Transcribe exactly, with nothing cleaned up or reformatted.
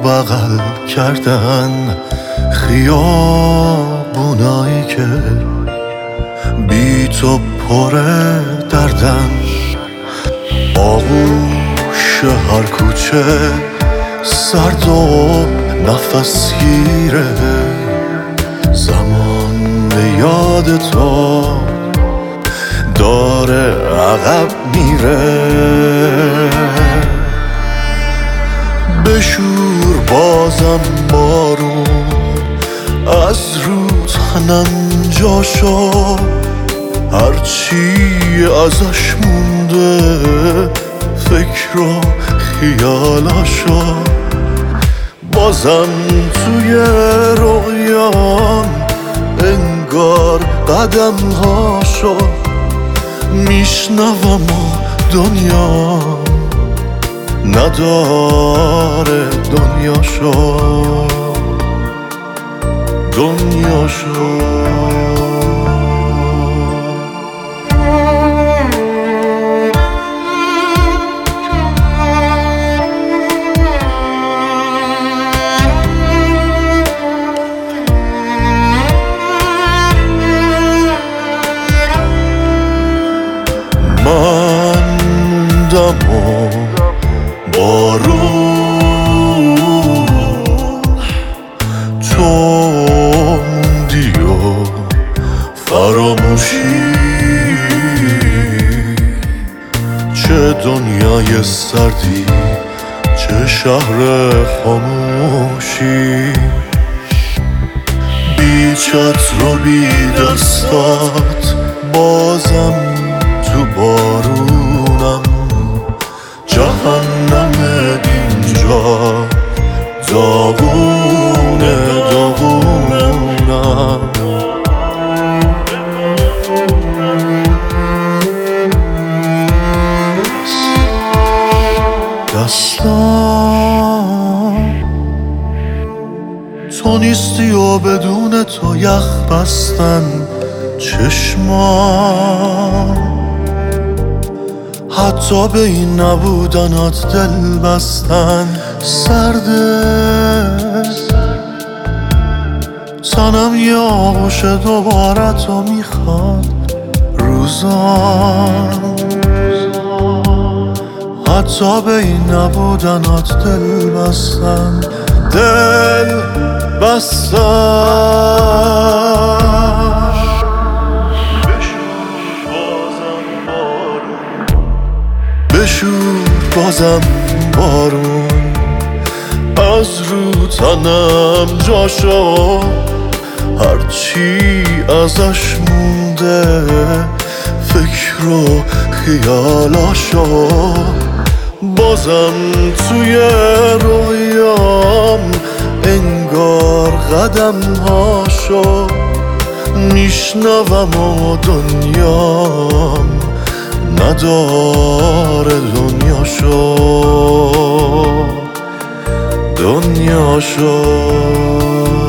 بغل کردن خیابونایی که بی تو پر دردن، آغوش هر کوچه سرد و نفس گیره، زمان به یاد تو داره عقب میره. بشور بازم بارون از رو تنم جاشو، هرچی ازش مونده فکر و خیالاشو، بازم توی رویام انگار قدم هاشو میشنوم و دنیا نداره دنیاشو دنیاشو. من موندم و بارون، تو موندی و فراموشی، چه دنیای سردی چه شهر خاموشی، بی چتر و بی دستات بازم تو بارونم، جهنم اینجا داغونه داغونم. دستام تو نیستی و بدون تو یخ بستن، چشمام حتی به این نبودنات دل بستن، سرده تنم یه آغوش دوباره تو میخواد، روزان حتی به این نبودنات دل بستن دل بستن. بشور بازم بارون از رو تنم جاشو، هرچی ازش مونده فکر و خیالاشو، بازم توی رویام انگار قدم هاشو میشنوم و دنیام نداره دنیاشو دنیاشو.